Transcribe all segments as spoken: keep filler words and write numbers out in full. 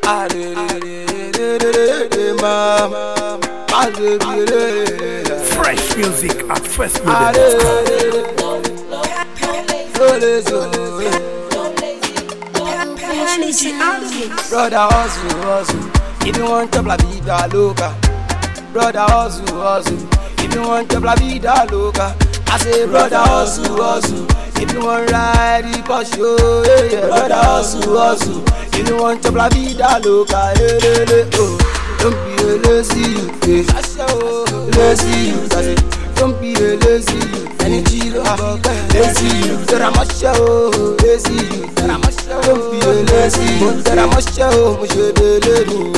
Ah, de de de de de de de mama. Ah, de de de de. Fresh music at first Ah, de de de de. So lazy, brother hustle, hustle. If you want to la vida loca, brother hustle, hustle. If you want to la vida loca, I say brother hustle, hustle. If you want ride the Porsche, yeah, yeah. Brother hustle, hustle. If you want to la vida loca, yeah, yeah, yeah. Oh, don't be a lazy you, yeah. Lazy you, that's it. Don't be a lazy you. Any chilo, lazy you. That I'm a show, lazy you. That I'm a show. Don't be a lazy you. That I'm a show, much you let me,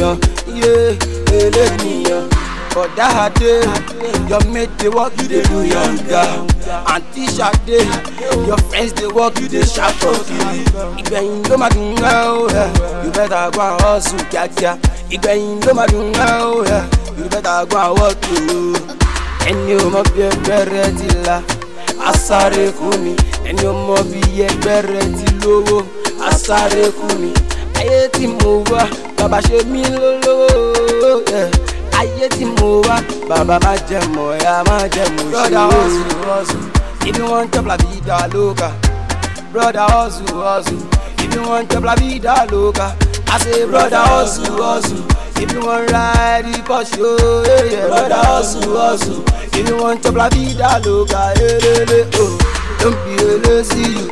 yeah, let me, yeah. But that day, your mate they work, you they do younger. Auntie Sade, your friends they work, you they sharp for you. Igbeyin lo ma dun now, you better go and hustle, kiakia. Igbeyin lo ma dun now, you better go and work too. Ẹni o mọ bí ẹgbẹ́rẹ́ ti la, asáré kú ni. Ẹni o mọ bí ẹgbẹ́rẹ́ ti lówó, asáré kú ni. Ayé tí mo wá, bàbá ṣe mí lólówó. Ayé tí mo wá, bàbá má jẹ mọ̀ ẹ́, má jẹ mọ̀ ṣe. Brother hustle, hustle, if you want chop la vida loca. Brother hustle, hustle, if you want chop la vida loca. I say brother hustle, hustle, if you want ride the Porsche, yeah, yeah. Brother hustle, hustle, if you want chop la vida loca, yeah, yeah, yeah. Oh, don't be a lazy you,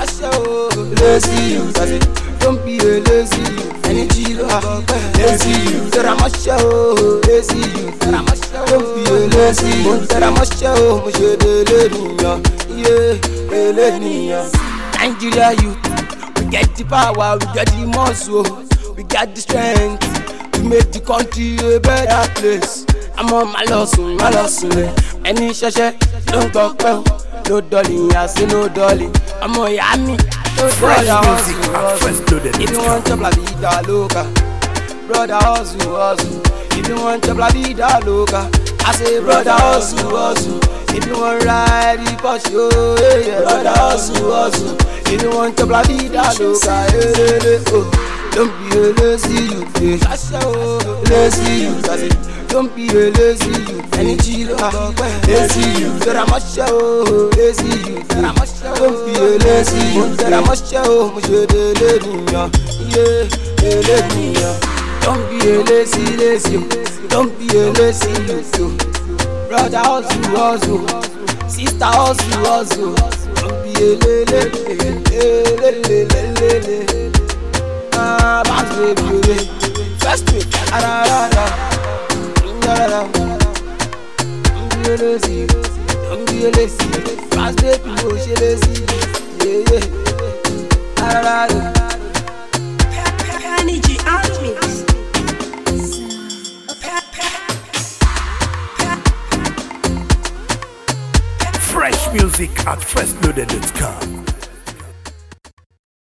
yeah. Lazy you, that's it. Don't be a lazy you. Any chilo, lazy you. That I'm a show, lazy you. That I'm a show. Don't be a lazy you. That I'm a show, much you let me, yeah, let me, yeah. Nigeria youth, we get the power, we get the muscle, we got the strength to make the country a better place. I'm on my lawsuit, my lawsuit. Any shasha, don't talk well. No dolly, I say no dolly. I'm on Yami. Fresh music at first loaded. If you want to la vida loca, brother hustle, hustle. If you want to la vida loca, I say brother hustle, hustle. If you want ride the Porsche, yeah, yeah. Brother hustle, hustle. If you want to la vida loca, yeah, yeah, yeah. Oh, don't be a lazy you, yeah. Lazy you, that's it. Don't be a lazy you. Any chilo, lazy you. That I'm a show, lazy you. That I'm a show. Don't be a lazy you. That I'm a show, much you let me, yeah, let me, yeah. Don't be a lazy, lazy you. Don't be a lazy you. Brother hustle, hustle. Sister hustle, hustle. Don't be a lele, lele, lele, lele. Ah, bounce baby, baby. First week, ah da da da. Don't be a lazy, don't be a lazy. Fast baby, oh she lazy, yeah yeah. Ah da da. Energy out mix. Fresh music at first loaded dot com.